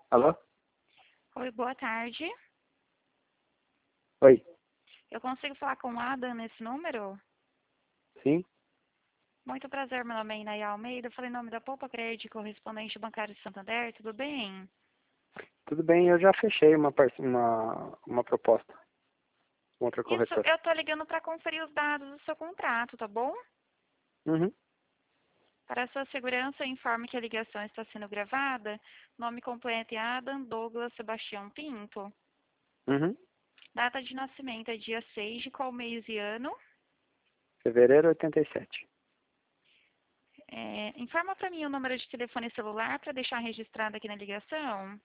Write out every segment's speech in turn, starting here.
Alô? Oi, boa tarde. Oi. Eu consigo falar com o Adam nesse número? Sim? Muito prazer, meu nome é Inaya Almeida. Eu falei em nome da Poupa Crédito, correspondente bancário de Santander, tudo bem? Tudo bem, eu já fechei uma proposta com outra Isso, corretora. eu tô ligando para conferir os dados do seu contrato, tá bom? Uhum. Para sua segurança, informe que a ligação está sendo gravada. Nome completo é Adam Douglas Sebastião Pinto. Uhum. Data de nascimento é dia 6 de qual mês e ano? Fevereiro 87. Informa para mim o número de telefone celular para deixar registrado aqui na ligação.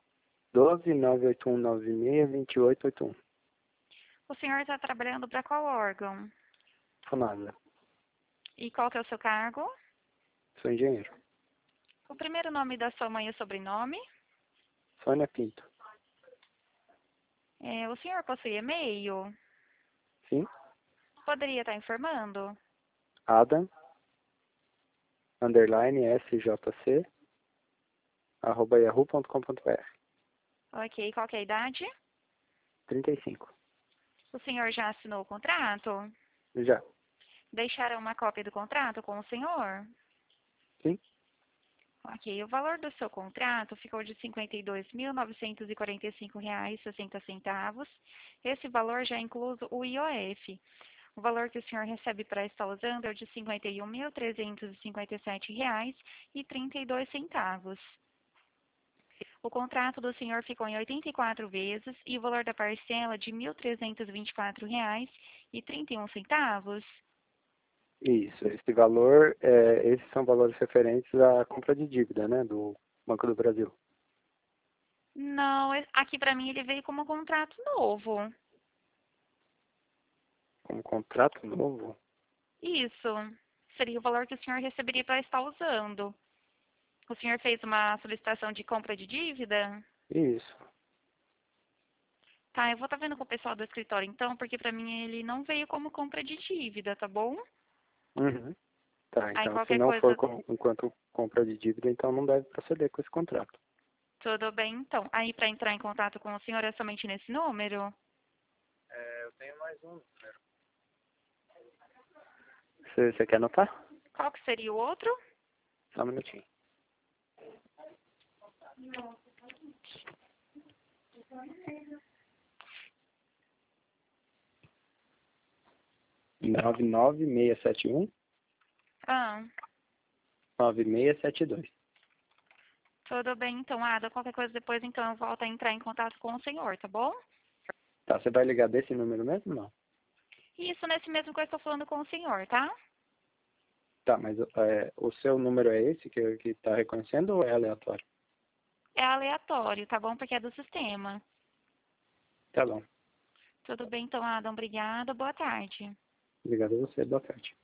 12-98196-2881. O senhor está trabalhando para qual órgão? Fonada. E qual que é o seu cargo? Sou engenheiro. O primeiro nome da sua mãe e o sobrenome? Sônia Pinto. O senhor possui e-mail? Sim? Poderia estar informando? Adam, SJC, @yahoo.com.br. Ok, qual que é a idade? 35. O senhor já assinou o contrato? Já. Deixaram uma cópia do contrato com o senhor? Sim? Ok, o valor do seu contrato ficou de R$ 52.945,60. Esse valor já inclui o IOF. O valor que o senhor recebe para estar usando é o de R$ 51.357,32. O contrato do senhor ficou em 84 vezes e o valor da parcela de R$ 1.324,31. Isso. Esse valor, esses são valores referentes à compra de dívida, né, do Banco do Brasil. Não, aqui para mim ele veio como um contrato novo. Como contrato novo? Isso seria o valor que o senhor receberia para estar usando. O senhor fez uma solicitação de compra de dívida? Isso. Tá, eu vou estar vendo com o pessoal do escritório então, porque para mim ele não veio como compra de dívida, tá bom? Uhum. Tá, Aí então se qualquer não for coisa, enquanto compra de dívida, então não deve proceder com esse contrato. tudo bem então. Aí para entrar em contato com o senhor é somente nesse número? Eu tenho mais um número. Você quer anotar? Qual que seria o outro? Só um minutinho. Nove nove 9671 Ah, 9672. tudo bem então, Ada. Qualquer coisa depois então eu volto a entrar em contato com o senhor, tá bom? Tá, você vai ligar desse número mesmo? Não. Isso nesse mesmo que eu estou falando com o senhor, tá? Tá, mas o seu número é esse que tá reconhecendo ou é aleatório? É aleatório, tá bom? Porque é do sistema. Tá bom. Tudo bem então, Adam. Obrigada. Boa tarde. Obrigado a você. Boa tarde.